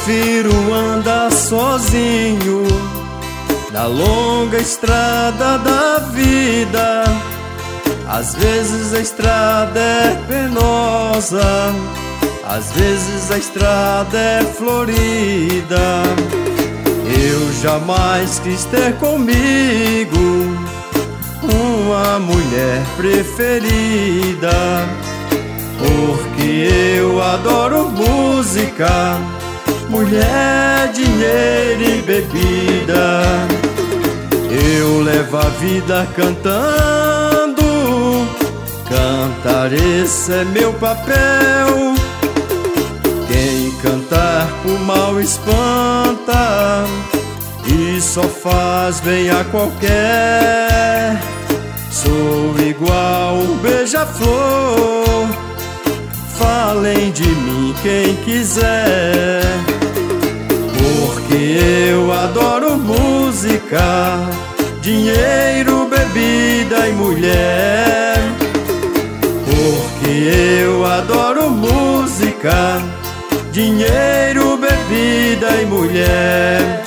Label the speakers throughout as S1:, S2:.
S1: prefiro andar sozinho na longa estrada da vida. Às vezes a estrada é penosa, às vezes a estrada é florida. Eu jamais quis ter comigo uma mulher preferida, porque eu adoro música, mulher, dinheiro e bebida. Eu levo a vida cantando, cantar esse é meu papel. Quem cantar o mal espanta e só faz bem a qualquer. Sou igual um beija-flor, falem de mim quem quiser, porque eu adoro música, dinheiro, bebida e mulher. Porque eu adoro música, dinheiro, bebida e mulher.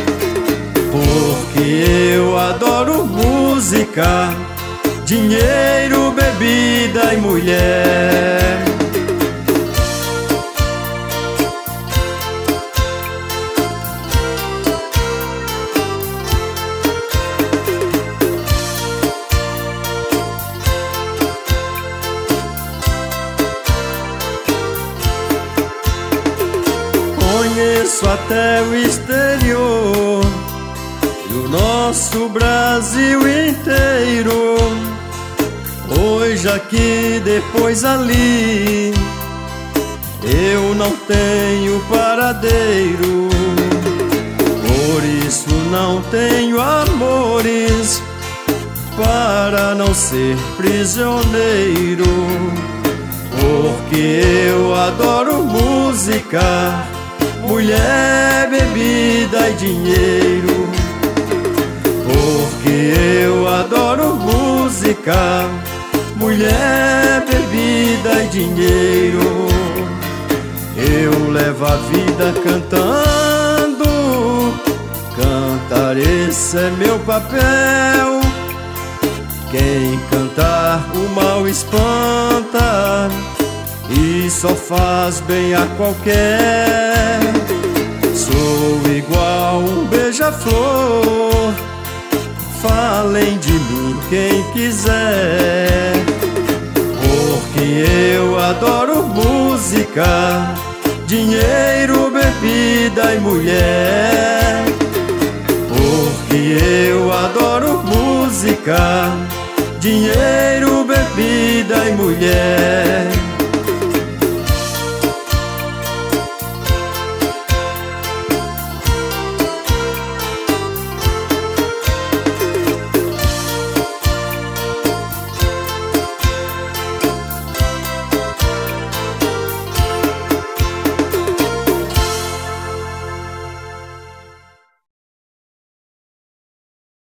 S1: Porque eu adoro música, dinheiro, bebida e mulher. Conheço até o exterior do nosso Brasil inteiro. Hoje aqui, depois ali, eu não tenho paradeiro. Por isso não tenho amores, para não ser prisioneiro. Porque eu adoro música, mulher, bebida e dinheiro. Porque eu adoro música, mulher, bebida e dinheiro. Eu levo a vida cantando, cantar esse é meu papel. Quem cantar o mal espanta e só faz bem a qualquer. Sou igual um beija-flor, falem de mim quem quiser. Porque eu adoro música, dinheiro, bebida e mulher. Porque eu adoro música, dinheiro, bebida e mulher.